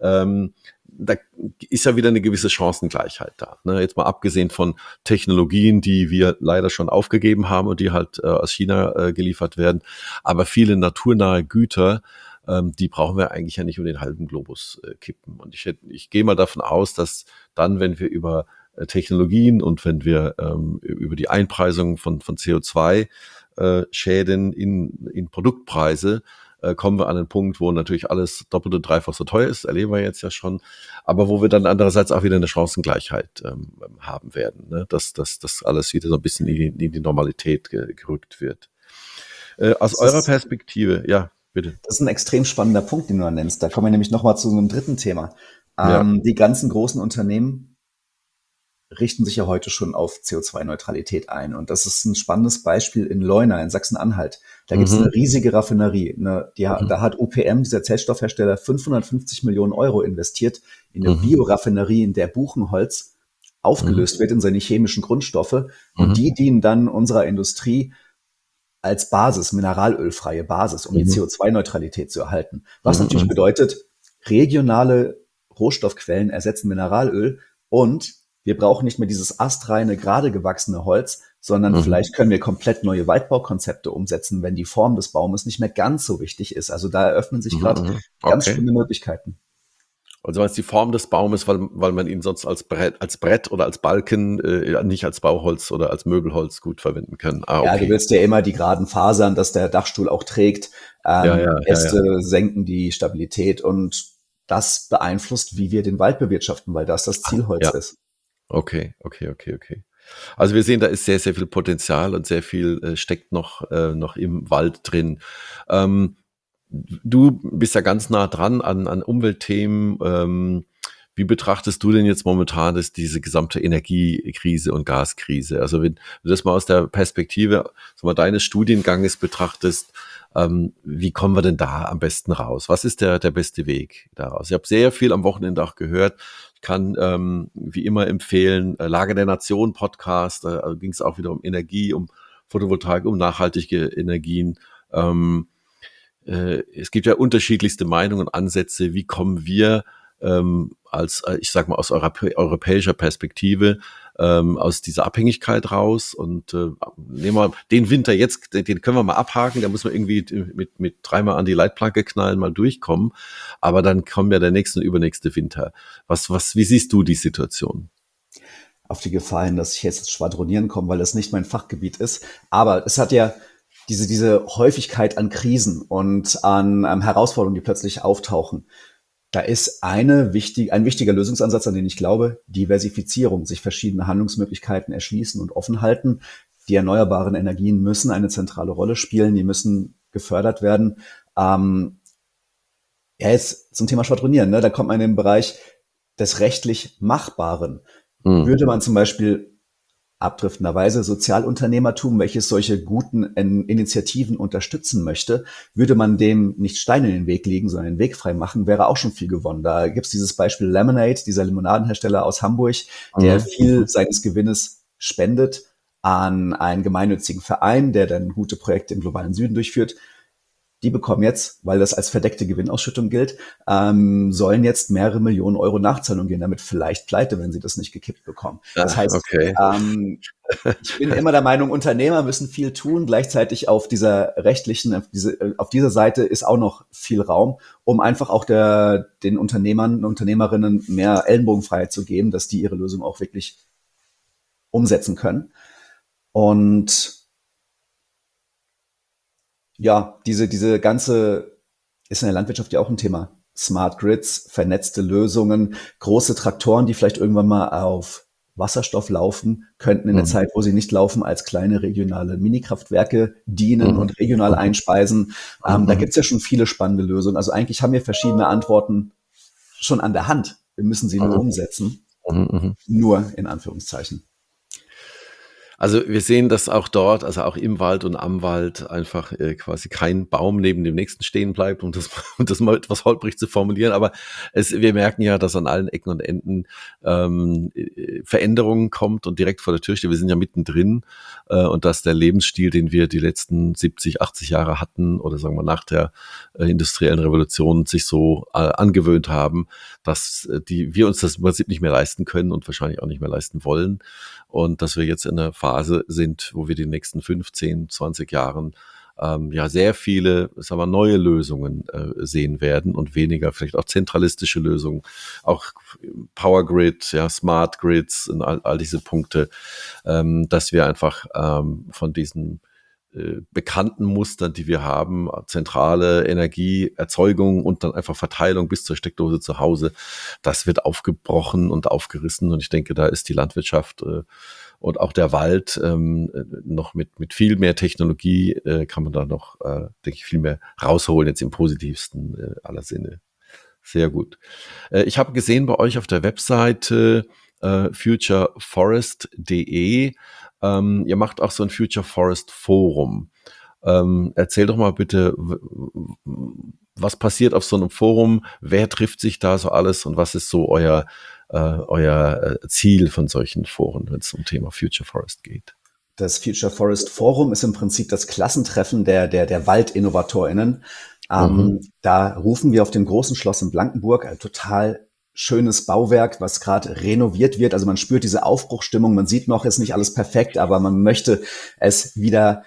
S1: da ist ja wieder eine gewisse Chancengleichheit da. Ne? Jetzt mal abgesehen von Technologien, die wir leider schon aufgegeben haben und die halt aus China geliefert werden, aber viele naturnahe Güter, die brauchen wir eigentlich ja nicht um den halben Globus kippen. Und ich gehe mal davon aus, dass dann, wenn wir über Technologien und wenn wir über die Einpreisung von CO2 Schäden in Produktpreise kommen wir an den Punkt, wo natürlich alles doppelt und dreifach so teuer ist, erleben wir jetzt ja schon, aber wo wir dann andererseits auch wieder eine Chancengleichheit haben werden, ne? Dass das alles wieder so ein bisschen in die Normalität gerückt wird. Aus
S2: Das
S1: eurer
S2: ist,
S1: Perspektive, ja, bitte.
S2: das ist ein extrem spannender Punkt, den du da nennst. Da kommen wir nämlich nochmal zu so einem dritten Thema.
S1: Ja.
S2: Die ganzen großen Unternehmen richten sich ja heute schon auf CO2-Neutralität ein. Und das ist ein spannendes Beispiel in Leuna in Sachsen-Anhalt. Da gibt es eine
S1: Mhm.
S2: riesige Raffinerie.
S1: Mhm.
S2: Da hat UPM, dieser Zellstoffhersteller, 550 Millionen Euro investiert in eine
S1: Mhm.
S2: Bioraffinerie, in der Buchenholz
S1: Mhm.
S2: aufgelöst wird in seine chemischen Grundstoffe. Und
S1: Mhm.
S2: die dienen dann unserer Industrie als Basis, mineralölfreie Basis, um die
S1: Mhm.
S2: CO2-Neutralität zu erhalten. Was
S1: Mhm.
S2: natürlich
S1: Mhm.
S2: bedeutet, regionale Rohstoffquellen ersetzen Mineralöl und wir brauchen nicht mehr dieses astreine, gerade gewachsene Holz, sondern
S1: Mhm.
S2: vielleicht können wir komplett neue Waldbaukonzepte umsetzen, wenn die Form des Baumes nicht mehr ganz so wichtig ist. Also da eröffnen sich
S1: Mhm.
S2: gerade
S1: Mhm.
S2: ganz
S1: Okay.
S2: spannende Möglichkeiten.
S1: Also meinst die Form des Baumes, weil man ihn sonst als Brett oder als Balken, nicht als Bauholz oder als Möbelholz gut verwenden kann. Ah,
S2: Ja, du
S1: okay.
S2: willst ja immer die geraden Fasern, dass der Dachstuhl auch trägt.
S1: Ja, ja, ja, ja.
S2: Äste senken die Stabilität und das beeinflusst, wie wir den Wald bewirtschaften, weil das Zielholz
S1: Ja,
S2: ist.
S1: okay, okay, okay, okay. Also wir sehen, da ist sehr, sehr viel Potenzial und sehr viel steckt noch im Wald drin. Ähm, Du bist ja ganz nah dran an Umweltthemen. Wie betrachtest du denn jetzt momentan diese gesamte Energiekrise und Gaskrise? Also wenn du das mal aus der Perspektive so mal deines Studienganges betrachtest, wie kommen wir denn da am besten raus? Was ist der beste Weg daraus? Ich habe sehr viel am Wochenende auch gehört. Ich kann wie immer empfehlen, Lage der Nation Podcast, da ging es auch wieder um Energie, um Photovoltaik, um nachhaltige Energien. Es gibt ja unterschiedlichste Meinungen und Ansätze, wie kommen wir ich sag mal, aus europäischer Perspektive aus dieser Abhängigkeit raus und nehmen wir den Winter jetzt, den können wir mal abhaken, da muss man irgendwie mit dreimal an die Leitplanke knallen, mal durchkommen, aber dann kommen ja der nächste und übernächste Winter. Wie siehst du die Situation?
S2: Auf die Gefahr hin, dass ich jetzt ins Schwadronieren komme, weil das nicht mein Fachgebiet ist. Aber es hat ja diese Häufigkeit an Krisen und an Herausforderungen, die plötzlich auftauchen. Da ist ein wichtiger Lösungsansatz, an den ich glaube, Diversifizierung, sich verschiedene Handlungsmöglichkeiten erschließen und offen halten. Die erneuerbaren Energien müssen eine zentrale Rolle spielen, die müssen gefördert werden. Ja, jetzt zum Thema Schwadronieren, ne? Da kommt man in den Bereich des rechtlich Machbaren.
S1: Hm.
S2: Würde man zum Beispiel abdriftenderweise Sozialunternehmertum, welches solche guten Initiativen unterstützen möchte, würde man dem nicht Steine in den Weg legen, sondern den Weg frei machen, wäre auch schon viel gewonnen. Da gibt's dieses Beispiel Lemonade, dieser Limonadenhersteller aus Hamburg, der
S1: Mhm.
S2: viel seines Gewinnes spendet an einen gemeinnützigen Verein, der dann gute Projekte im globalen Süden durchführt. Die bekommen jetzt, weil das als verdeckte Gewinnausschüttung gilt, sollen jetzt mehrere Millionen Euro Nachzahlung gehen, damit vielleicht pleite, wenn sie das nicht gekippt bekommen. Das
S1: Ah,
S2: heißt,
S1: okay.
S2: ich bin immer der Meinung, Unternehmer müssen viel tun. Gleichzeitig auf dieser rechtlichen, auf dieser Seite ist auch noch viel Raum, um einfach auch den Unternehmern und Unternehmerinnen mehr Ellenbogenfreiheit zu geben, dass die ihre Lösung auch wirklich umsetzen können. Und ja, diese ganze ist in der Landwirtschaft ja auch ein Thema. Smart Grids, vernetzte Lösungen, große Traktoren, die vielleicht irgendwann mal auf Wasserstoff laufen, könnten in der
S1: Mhm.
S2: Zeit, wo sie nicht laufen, als kleine regionale Minikraftwerke dienen
S1: Mhm.
S2: und regional
S1: Mhm.
S2: einspeisen. Da
S1: Mhm.
S2: gibt's ja schon viele spannende Lösungen. Also eigentlich haben wir verschiedene Antworten schon an der Hand. Wir müssen sie nur
S1: Mhm.
S2: umsetzen.
S1: Mhm. Mhm.
S2: Nur in Anführungszeichen.
S1: Also wir sehen, dass auch dort, also auch im Wald und am Wald einfach quasi kein Baum neben dem nächsten stehen bleibt, um das, um das mal etwas holprig zu formulieren. Aber wir merken ja, dass an allen Ecken und Enden Veränderungen kommt und direkt vor der Tür steht. Wir sind ja mittendrin und dass der Lebensstil, den wir die letzten 70, 80 Jahre hatten oder sagen wir nach der industriellen Revolution sich so angewöhnt haben, dass wir uns das im Prinzip nicht mehr leisten können und wahrscheinlich auch nicht mehr leisten wollen. Und dass wir jetzt in einer Phase sind, wo wir die nächsten 15, 20 Jahren ja sehr viele, sagen wir, neue Lösungen sehen werden und weniger vielleicht auch zentralistische Lösungen, auch Power Grid, ja, Smart Grids und all diese Punkte, dass wir einfach von diesen bekannten Mustern, die wir haben, zentrale Energieerzeugung und dann einfach Verteilung bis zur Steckdose zu Hause, das wird aufgebrochen und aufgerissen. Und ich denke, da ist die Landwirtschaft und auch der Wald noch mit viel mehr Technologie kann man da noch, denke ich, viel mehr rausholen, jetzt im positivsten aller Sinne. Sehr gut. Ich habe gesehen bei euch auf der Webseite futureforest.de, ihr macht auch so ein Future Forest Forum. Erzähl doch mal bitte, was passiert auf so einem Forum? Wer trifft sich da so alles und was ist so euer Ziel von solchen Foren, wenn es um Thema Future Forest geht?
S2: Das Future Forest Forum ist im Prinzip das Klassentreffen der WaldinnovatorInnen.
S1: Mhm.
S2: Da rufen wir auf dem großen Schloss in Blankenburg, ein total schönes Bauwerk, was gerade renoviert wird. Also man spürt diese Aufbruchstimmung, man sieht noch, ist nicht alles perfekt, aber man möchte es wieder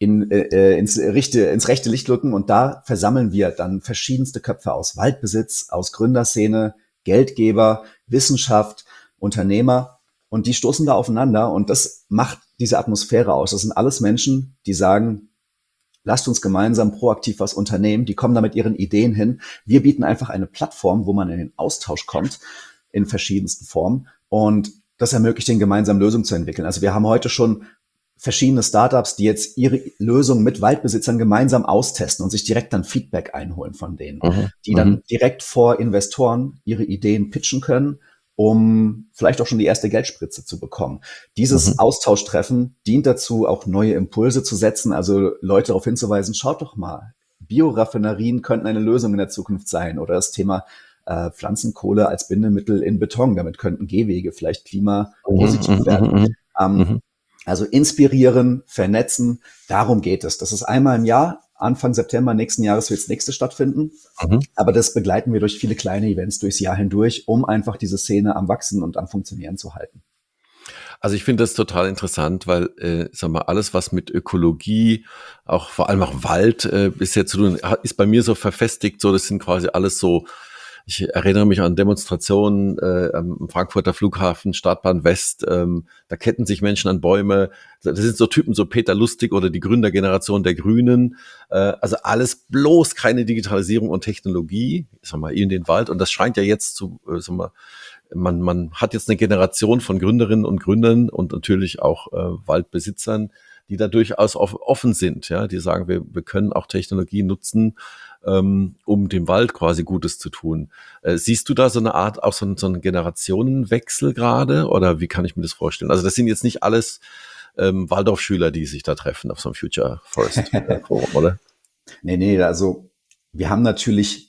S2: ins rechte Licht rücken. Und da versammeln wir dann verschiedenste Köpfe aus Waldbesitz, aus Gründerszene, Geldgeber, Wissenschaft, Unternehmer. Und die stoßen da aufeinander und das macht diese Atmosphäre aus. Das sind alles Menschen, die sagen, lasst uns gemeinsam proaktiv was unternehmen. Die kommen da mit ihren Ideen hin. Wir bieten einfach eine Plattform, wo man in den Austausch kommt, in verschiedensten Formen. Und das ermöglicht den gemeinsamen Lösungen zu entwickeln. Also wir haben heute schon verschiedene Startups, die jetzt ihre Lösungen mit Waldbesitzern gemeinsam austesten und sich direkt dann Feedback einholen von denen,
S1: Mhm.
S2: die
S1: Mhm.
S2: dann direkt vor Investoren ihre Ideen pitchen können, um vielleicht auch schon die erste Geldspritze zu bekommen. Dieses
S1: Mhm.
S2: Austauschtreffen dient dazu, auch neue Impulse zu setzen, also Leute darauf hinzuweisen, schaut doch mal, Bioraffinerien könnten eine Lösung in der Zukunft sein oder das Thema Pflanzenkohle als Bindemittel in Beton. Damit könnten Gehwege vielleicht klimapositiv
S1: Mhm.
S2: werden.
S1: Mhm.
S2: Ähm,
S1: Mhm.
S2: also inspirieren, vernetzen, darum geht es. Das ist einmal im Jahr, Anfang September nächsten Jahres wird das nächste stattfinden.
S1: Mhm.
S2: Aber das begleiten wir durch viele kleine Events durchs Jahr hindurch, um einfach diese Szene am Wachsen und am Funktionieren zu halten.
S1: Also ich finde das total interessant, weil, sag mal, alles, was mit Ökologie, auch vor allem auch Wald bisher zu tun, ist bei mir so verfestigt, so das sind quasi alles so, ich erinnere mich an Demonstrationen am Frankfurter Flughafen, Stadtbahn West, da ketten sich Menschen an Bäume, das sind so Typen, so Peter Lustig oder die Gründergeneration der Grünen, also alles bloß keine Digitalisierung und Technologie, ich sag mal, in den Wald und das scheint ja jetzt zu, sag mal, man hat jetzt eine Generation von Gründerinnen und Gründern und natürlich auch Waldbesitzern, die da durchaus offen sind, ja, die sagen, wir können auch Technologie nutzen, um dem Wald quasi Gutes zu tun. Siehst du da so eine Art, auch so einen Generationenwechsel gerade oder wie kann ich mir das vorstellen? Also das sind jetzt nicht alles Waldorfschüler, die sich da treffen auf so einem Future Forest Forum, oder?
S2: Nee, also wir haben natürlich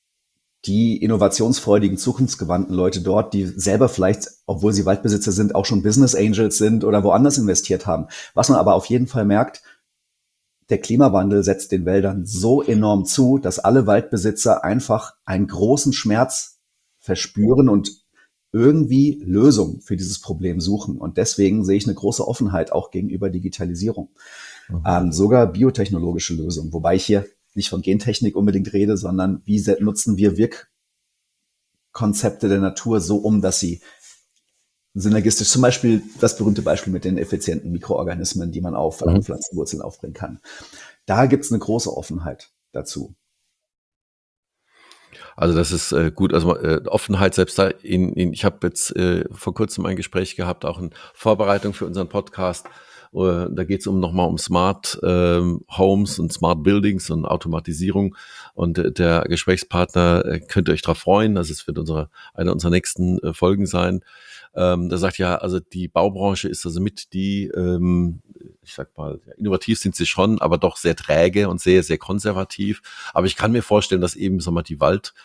S2: die innovationsfreudigen, zukunftsgewandten Leute dort, die selber vielleicht, obwohl sie Waldbesitzer sind, auch schon Business Angels sind oder woanders investiert haben. Was man aber auf jeden Fall merkt, der Klimawandel setzt den Wäldern so enorm zu, dass alle Waldbesitzer einfach einen großen Schmerz verspüren und irgendwie Lösungen für dieses Problem suchen. Und deswegen sehe ich eine große Offenheit auch gegenüber Digitalisierung.
S1: Mhm.
S2: Sogar biotechnologische Lösungen, wobei ich hier nicht von Gentechnik unbedingt rede, sondern wie nutzen wir Wirkkonzepte der Natur so um, dass sie synergistisch, zum Beispiel das berühmte Beispiel mit den effizienten Mikroorganismen, die man auf
S1: Mhm.
S2: Pflanzenwurzeln aufbringen kann. Da gibt es eine große Offenheit dazu.
S1: Also das ist gut. Also Offenheit selbst da ich habe jetzt vor kurzem ein Gespräch gehabt, auch in Vorbereitung für unseren Podcast. Da geht es nochmal um Smart Homes und Smart Buildings und Automatisierung. Und der Gesprächspartner könnt ihr euch darauf freuen. Also es wird eine unserer nächsten Folgen sein. Da sagt ja, also die Baubranche ist also mit die, ich sag mal, ja, innovativ sind sie schon, aber doch sehr träge und sehr, sehr konservativ. Aber ich kann mir vorstellen, dass eben, sag mal, die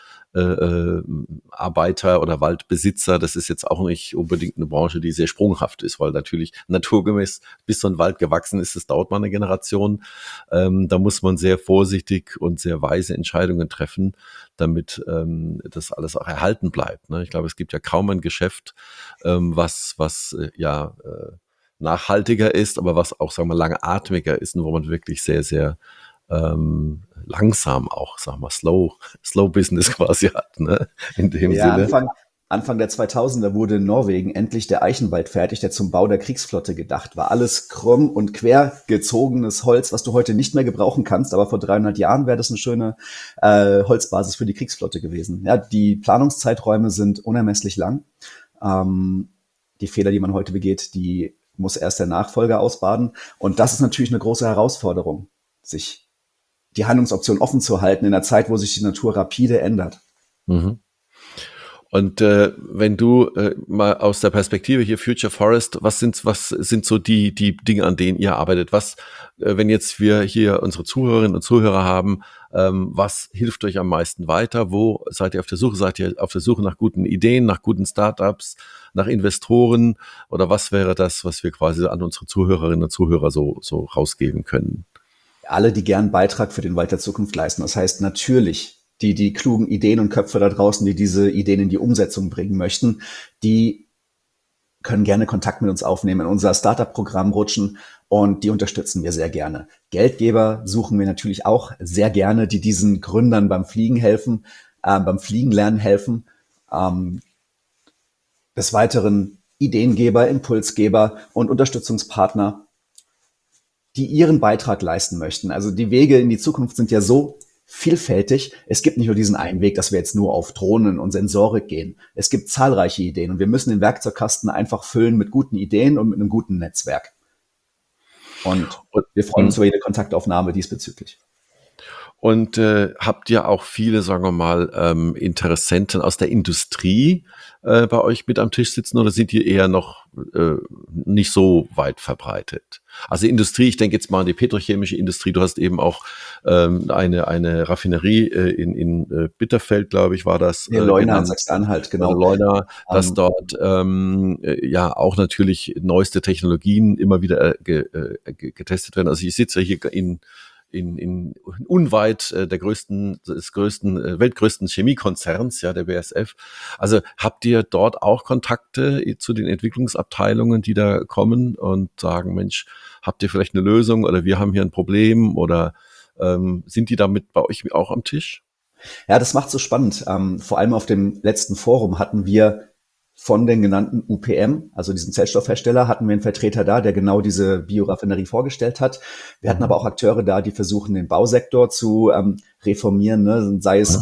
S1: Arbeiter oder Waldbesitzer, das ist jetzt auch nicht unbedingt eine Branche, die sehr sprunghaft ist, weil natürlich naturgemäß, bis so ein Wald gewachsen ist, das dauert mal eine Generation. Da muss man sehr vorsichtig und sehr weise Entscheidungen treffen, damit das alles auch erhalten bleibt. Ne? Ich glaube, es gibt ja kaum ein Geschäft, was nachhaltiger ist, aber was auch, sagen wir, langatmiger ist und wo man wirklich sehr, sehr langsam auch, sag mal, Slow Business quasi hat, ne? In dem
S2: Ja,
S1: Sinne.
S2: Anfang der 2000er wurde in Norwegen endlich der Eichenwald fertig, der zum Bau der Kriegsflotte gedacht war. Alles krumm und quer gezogenes Holz, was du heute nicht mehr gebrauchen kannst, aber vor 300 Jahren wäre das eine schöne Holzbasis für die Kriegsflotte gewesen. Ja, die Planungszeiträume sind unermesslich lang. Die Fehler, die man heute begeht, die muss erst der Nachfolger ausbaden. Und das ist natürlich eine große Herausforderung, sich die Handlungsoption offen zu halten in einer Zeit, wo sich die Natur rapide ändert.
S1: Mhm. Und wenn du mal aus der Perspektive hier Future Forest, was sind so die Dinge, an denen ihr arbeitet? Wenn jetzt wir hier unsere Zuhörerinnen und Zuhörer haben, was hilft euch am meisten weiter? Wo seid ihr auf der Suche? Seid ihr auf der Suche nach guten Ideen, nach guten Startups, nach Investoren? Oder was wäre das, was wir quasi an unsere Zuhörerinnen und Zuhörer so rausgeben können?
S2: Alle, die gern einen Beitrag für den Wald der Zukunft leisten. Das heißt natürlich, die klugen Ideen und Köpfe da draußen, die diese Ideen in die Umsetzung bringen möchten, die können gerne Kontakt mit uns aufnehmen, in unser Startup-Programm rutschen und die unterstützen wir sehr gerne. Geldgeber suchen wir natürlich auch sehr gerne, die diesen Gründern beim Fliegen helfen, beim Fliegen lernen helfen. Des Weiteren Ideengeber, Impulsgeber und Unterstützungspartner, die ihren Beitrag leisten möchten. Also die Wege in die Zukunft sind ja so vielfältig. Es gibt nicht nur diesen einen Weg, dass wir jetzt nur auf Drohnen und Sensorik gehen. Es gibt zahlreiche Ideen und wir müssen den Werkzeugkasten einfach füllen mit guten Ideen und mit einem guten Netzwerk. Und wir freuen uns über jede Kontaktaufnahme diesbezüglich.
S1: Und habt ihr auch viele, sagen wir mal, Interessenten aus der Industrie bei euch mit am Tisch sitzen oder sind die eher noch nicht so weit verbreitet? Also Industrie, ich denke jetzt mal an die petrochemische Industrie. Du hast eben auch eine Raffinerie in Bitterfeld, glaube ich, war das.
S2: In Leuna in Sachsen-Anhalt, genau.
S1: Leuna, dass dort ja auch natürlich neueste Technologien immer wieder getestet werden. Also ich sitze hier in unweit des weltgrößten Chemiekonzerns, ja, der BASF. Also habt ihr dort auch Kontakte zu den Entwicklungsabteilungen, die da kommen und sagen, Mensch, habt ihr vielleicht eine Lösung oder wir haben hier ein Problem oder sind die damit bei euch auch am Tisch?
S2: Ja, das macht so spannend. Vor allem auf dem letzten Forum hatten wir von den genannten UPM, also diesen Zellstoffhersteller, hatten wir einen Vertreter da, der genau diese Bioraffinerie vorgestellt hat. Wir hatten aber auch Akteure da, die versuchen, den Bausektor zu reformieren, ne? Sei es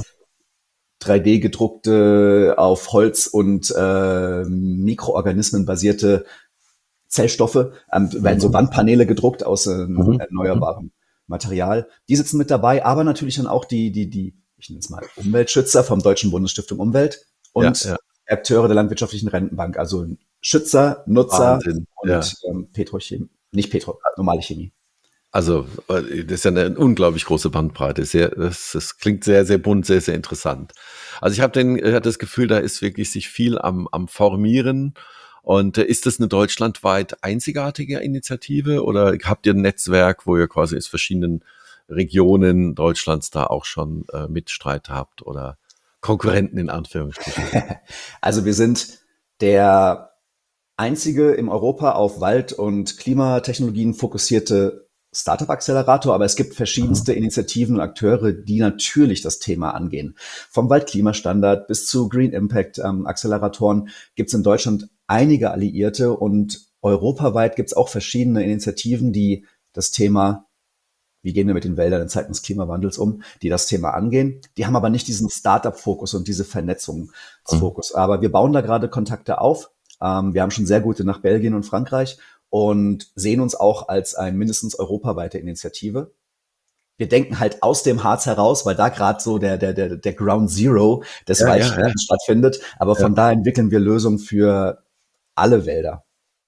S2: 3D-gedruckte, auf Holz und Mikroorganismen basierte Zellstoffe, werden so Wandpaneele gedruckt aus erneuerbarem Material. Die sitzen mit dabei, aber natürlich dann auch die ich nenne es mal Umweltschützer vom Deutschen Bundesstiftung Umwelt und Akteure der landwirtschaftlichen Rentenbank, also Schützer, Nutzer
S1: Wahnsinn,
S2: und Petrochemie, normale Chemie.
S1: Also das ist ja eine unglaublich große Bandbreite. Das klingt sehr, sehr bunt, sehr, sehr interessant. Also ich hatte das Gefühl, da ist wirklich sich viel am Formieren. Und ist das eine deutschlandweit einzigartige Initiative oder habt ihr ein Netzwerk, wo ihr quasi aus verschiedenen Regionen Deutschlands da auch schon Mitstreiter habt oder Konkurrenten in Anführungsstrichen?
S2: Also wir sind der einzige im Europa auf Wald- und Klimatechnologien fokussierte Startup-Accelerator, aber es gibt verschiedenste Initiativen und Akteure, die natürlich das Thema angehen. Vom Waldklimastandard bis zu Green Impact Acceleratoren gibt es in Deutschland einige Alliierte und europaweit gibt es auch verschiedene Initiativen, die das Thema wie gehen wir mit den Wäldern in Zeiten des Klimawandels um, die das Thema angehen. Die haben aber nicht diesen Startup-Fokus und diese
S1: Mhm.
S2: Vernetzungsfokus. Aber wir bauen da gerade Kontakte auf. Wir haben schon sehr gute nach Belgien und Frankreich und sehen uns auch als ein mindestens europaweite Initiative. Wir denken halt aus dem Harz heraus, weil da gerade so der Ground Zero des
S1: Ja, ja, ja,
S2: Waldsterbens stattfindet. Aber
S1: ja.
S2: von da entwickeln wir Lösungen für alle Wälder.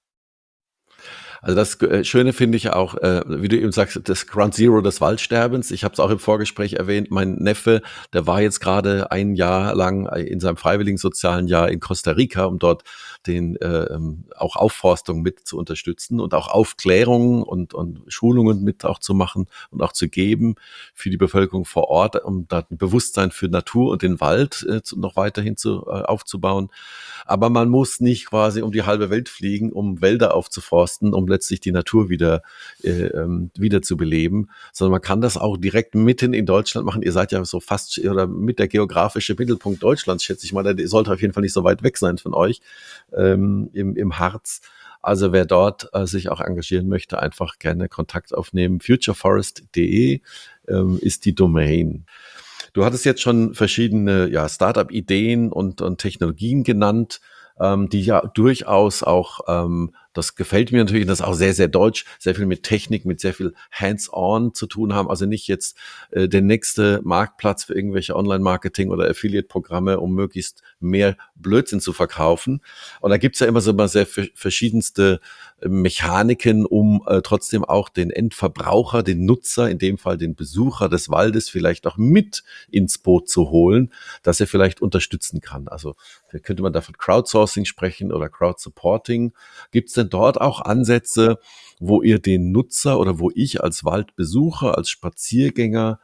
S1: Also das Schöne finde ich auch, wie du eben sagst, das Ground Zero des Waldsterbens. Ich habe es auch im Vorgespräch erwähnt, mein Neffe, der war jetzt gerade ein Jahr lang in seinem freiwilligen sozialen Jahr in Costa Rica, um dort den auch Aufforstung mit zu unterstützen und auch Aufklärung und Schulungen mit auch zu machen und auch zu geben für die Bevölkerung vor Ort, um da ein Bewusstsein für Natur und den Wald noch weiterhin aufzubauen. Aber man muss nicht quasi um die halbe Welt fliegen, um Wälder aufzuforsten, um letztlich die Natur wieder zu beleben, sondern man kann das auch direkt mitten in Deutschland machen. Ihr seid ja so fast oder mit der geografische Mittelpunkt Deutschlands, schätze ich mal. Der sollte auf jeden Fall nicht so weit weg sein von euch im Harz. Also wer dort sich auch engagieren möchte, einfach gerne Kontakt aufnehmen. futureforest.de ist die Domain. Du hattest jetzt schon verschiedene Startup-Ideen und Technologien genannt, die ja durchaus auch, das gefällt mir natürlich, das ist auch sehr, sehr deutsch, sehr viel mit Technik, mit sehr viel Hands-on zu tun haben. Also nicht jetzt der nächste Marktplatz für irgendwelche Online-Marketing oder Affiliate-Programme, um möglichst mehr Blödsinn zu verkaufen. Und da gibt's ja immer so sehr verschiedenste Mechaniken, um trotzdem auch den Endverbraucher, den Nutzer, in dem Fall den Besucher des Waldes vielleicht auch mit ins Boot zu holen, dass er vielleicht unterstützen kann. Also könnte man da von Crowdsourcing sprechen oder Crowdsupporting. Gibt es denn dort auch Ansätze, wo ihr den Nutzer oder wo ich als Waldbesucher, als Spaziergänger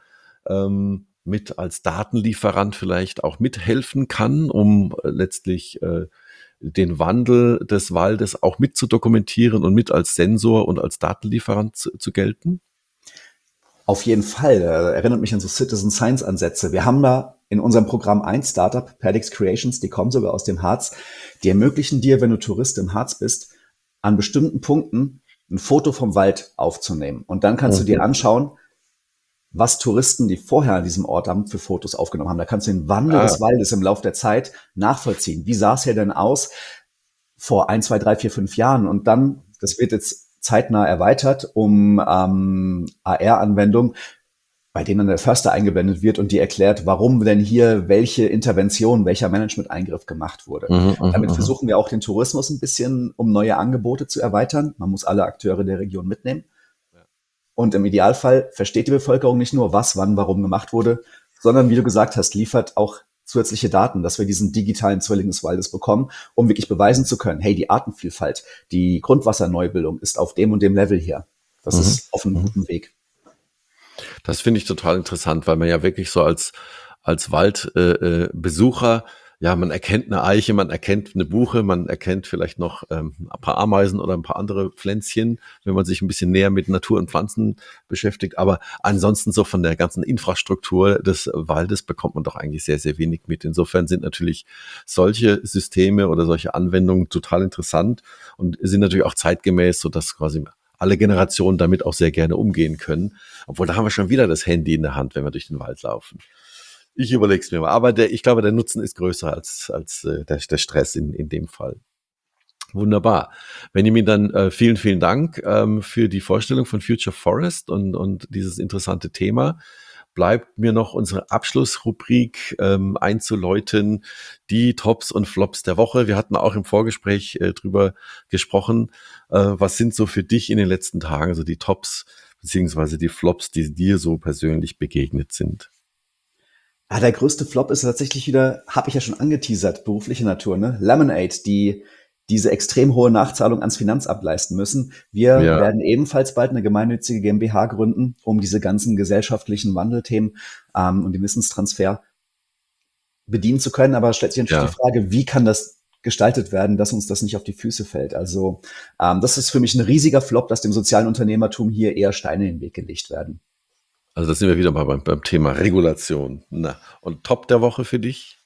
S1: mit als Datenlieferant vielleicht auch mithelfen kann, um letztlich den Wandel des Waldes auch mit zu dokumentieren und mit als Sensor und als Datenlieferant zu gelten?
S2: Auf jeden Fall. Erinnert mich an so Citizen Science Ansätze. Wir haben da in unserem Programm ein Startup, Perdix Creations, die kommen sogar aus dem Harz. Die ermöglichen dir, wenn du Tourist im Harz bist, an bestimmten Punkten ein Foto vom Wald aufzunehmen. Und dann kannst du dir
S1: Mhm.
S2: anschauen, was Touristen, die vorher an diesem Ort haben, für Fotos aufgenommen haben. Da kannst du den Wandel
S1: Ah,
S2: des Waldes im Laufe der Zeit nachvollziehen. Wie sah es hier denn aus vor 1, 2, 3, 4, 5 Jahren? Und dann, das wird jetzt zeitnah erweitert um AR-Anwendungen, bei denen dann der Förster eingeblendet wird und die erklärt, warum denn hier welche Intervention, welcher Management-Eingriff gemacht wurde.
S1: mhm, mhm,
S2: Damit
S1: mhm.
S2: versuchen wir auch den Tourismus ein bisschen, um neue Angebote zu erweitern. Man muss alle Akteure der Region mitnehmen. Und im Idealfall versteht die Bevölkerung nicht nur, was, wann, warum gemacht wurde, sondern, wie du gesagt hast, liefert auch zusätzliche Daten, dass wir diesen digitalen Zwilling des Waldes bekommen, um wirklich beweisen zu können, hey, die Artenvielfalt, die Grundwasserneubildung ist auf dem und dem Level hier. Das
S1: Mhm.
S2: ist auf einem
S1: Mhm.
S2: guten Weg.
S1: Das finde ich total interessant, weil man ja wirklich so als Waldbesucher, Besucher, ja, man erkennt eine Eiche, man erkennt eine Buche, man erkennt vielleicht noch ein paar Ameisen oder ein paar andere Pflänzchen, wenn man sich ein bisschen näher mit Natur und Pflanzen beschäftigt. Aber ansonsten so von der ganzen Infrastruktur des Waldes bekommt man doch eigentlich sehr, sehr wenig mit. Insofern sind natürlich solche Systeme oder solche Anwendungen total interessant und sind natürlich auch zeitgemäß, sodass quasi alle Generationen damit auch sehr gerne umgehen können. Obwohl, da haben wir schon wieder das Handy in der Hand, wenn wir durch den Wald laufen. Ich überlege es mir mal. Aber ich glaube, der Nutzen ist größer als der Stress in dem Fall. Wunderbar. Benjamin, dann vielen, vielen Dank für die Vorstellung von Future Forest und dieses interessante Thema. Bleibt mir noch unsere Abschlussrubrik einzuläuten, die Tops und Flops der Woche. Wir hatten auch im Vorgespräch drüber gesprochen. Was sind so für dich in den letzten Tagen so die Tops beziehungsweise die Flops, die dir so persönlich begegnet sind?
S2: Ja, der größte Flop ist tatsächlich wieder, habe ich ja schon angeteasert, berufliche Natur, ne? Lemonade, die diese extrem hohe Nachzahlung ans Finanzamt leisten müssen. Wir
S1: Ja,
S2: werden ebenfalls bald eine gemeinnützige GmbH gründen, um diese ganzen gesellschaftlichen Wandelthemen und den Wissenstransfer bedienen zu können. Aber es stellt sich natürlich
S1: ja.
S2: die Frage, wie kann das gestaltet werden, dass uns das nicht auf die Füße fällt? Also das ist für mich ein riesiger Flop, dass dem sozialen Unternehmertum hier eher Steine in den Weg gelegt werden.
S1: Also da sind wir wieder mal beim Thema Regulation. Na, und Top der Woche für dich?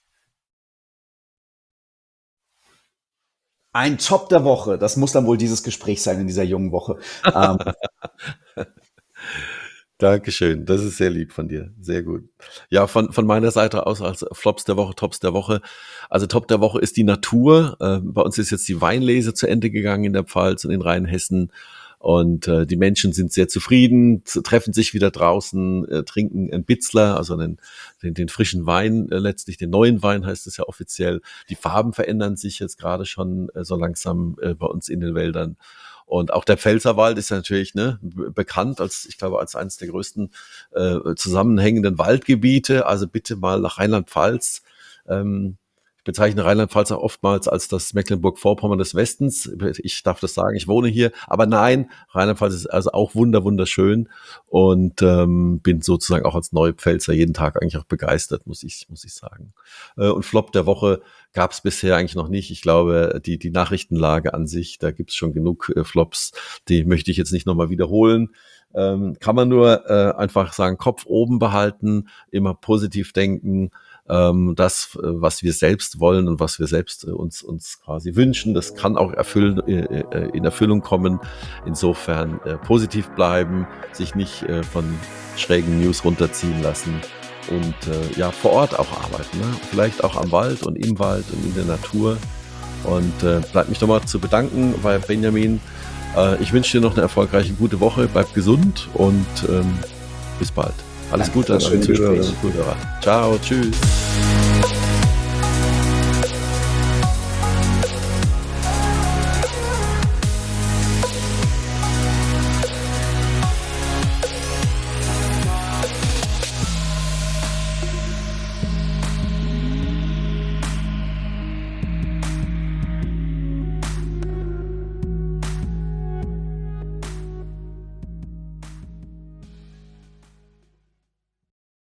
S2: Ein Top der Woche, das muss dann wohl dieses Gespräch sein in dieser jungen Woche. Ähm,
S1: Dankeschön, das ist sehr lieb von dir, sehr gut. Ja, von meiner Seite aus als Flops der Woche, Tops der Woche. Also Top der Woche ist die Natur. Bei uns ist jetzt die Weinlese zu Ende gegangen in der Pfalz und in Rheinhessen. Und die Menschen sind sehr zufrieden, treffen sich wieder draußen, trinken einen Bitzler, also den frischen Wein, letztlich den neuen Wein heißt es ja offiziell. Die Farben verändern sich jetzt gerade schon so langsam bei uns in den Wäldern. Und auch der Pfälzerwald ist ja natürlich bekannt als, ich glaube, als eines der größten zusammenhängenden Waldgebiete. Also bitte mal nach Rheinland-Pfalz. Ich bezeichne Rheinland-Pfalz auch oftmals als das Mecklenburg-Vorpommern des Westens. Ich darf das sagen, ich wohne hier. Aber nein, Rheinland-Pfalz ist also auch wunderschön und bin sozusagen auch als Neupfälzer jeden Tag eigentlich auch begeistert, muss ich sagen. Und Flop der Woche gab es bisher eigentlich noch nicht. Ich glaube, die Nachrichtenlage an sich, da gibt es schon genug Flops, die möchte ich jetzt nicht nochmal wiederholen. Kann man nur einfach sagen, Kopf oben behalten, immer positiv denken, das, was wir selbst wollen und was wir selbst uns quasi wünschen, das kann auch in Erfüllung kommen. Insofern positiv bleiben, sich nicht von schrägen News runterziehen lassen und ja, vor Ort auch arbeiten, ne? Vielleicht auch am Wald und im Wald und in der Natur. Und bleibt mich nochmal zu bedanken bei Benjamin. Ich wünsche dir noch eine erfolgreiche, gute Woche. Bleib gesund und bis bald. Alles Gute an alle Zuschauer. Ciao, tschüss.